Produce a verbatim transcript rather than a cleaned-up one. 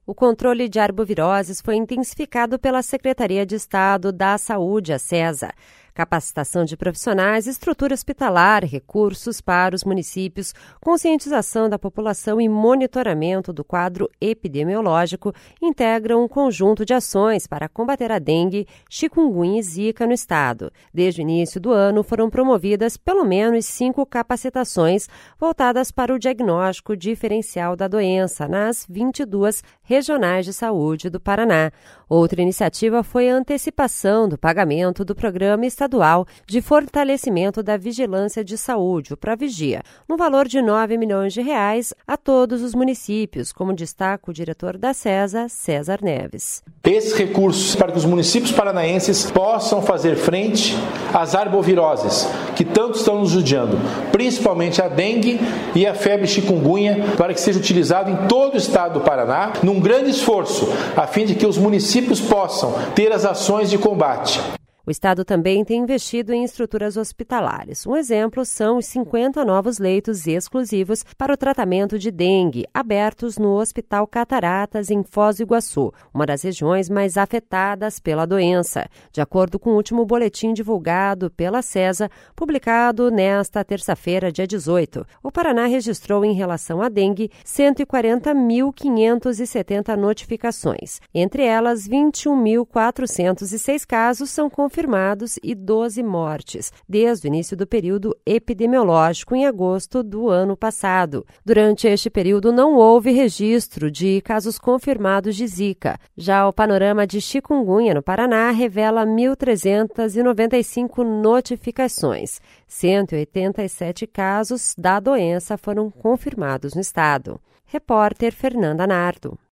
O controle de arboviroses foi intensificado pela Secretaria de Estado da Saúde, a SESA. Capacitação de profissionais, estrutura hospitalar, recursos para os municípios, conscientização da população e monitoramento do quadro epidemiológico integram um conjunto de ações para combater a dengue, chikungunya e zika no estado. Desde o início do ano, foram promovidas pelo menos cinco capacitações voltadas para o diagnóstico diferencial da doença nas vinte e duas regionais de saúde do Paraná. Outra iniciativa foi a antecipação do pagamento do Programa Estadual de Fortalecimento da Vigilância de Saúde, o Provigia, no valor de nove milhões de reais a todos os municípios, como destaca o diretor da SESA, César Neves. Esses recursos para que os municípios paranaenses possam fazer frente às arboviroses, que tanto estão nos judiando, principalmente a dengue e a febre chikungunya, para que seja utilizado em todo o estado do Paraná, num grande esforço, a fim de que os municípios possam ter as ações de combate. O estado também tem investido em estruturas hospitalares. Um exemplo são os cinquenta novos leitos exclusivos para o tratamento de dengue, abertos no Hospital Cataratas, em Foz do Iguaçu, uma das regiões mais afetadas pela doença. De acordo com o último boletim divulgado pela SESA, publicado nesta terça-feira, dia dezoito, o Paraná registrou em relação à dengue cento e quarenta mil quinhentas e setenta notificações. Entre elas, vinte e um mil quatrocentos e seis casos são confirmados confirmados e doze mortes, desde o início do período epidemiológico em agosto do ano passado. Durante este período não houve registro de casos confirmados de zika. Já o panorama de chikungunya no Paraná revela mil trezentas e noventa e cinco notificações. cento e oitenta e sete casos da doença foram confirmados no estado. Repórter Fernanda Nardo.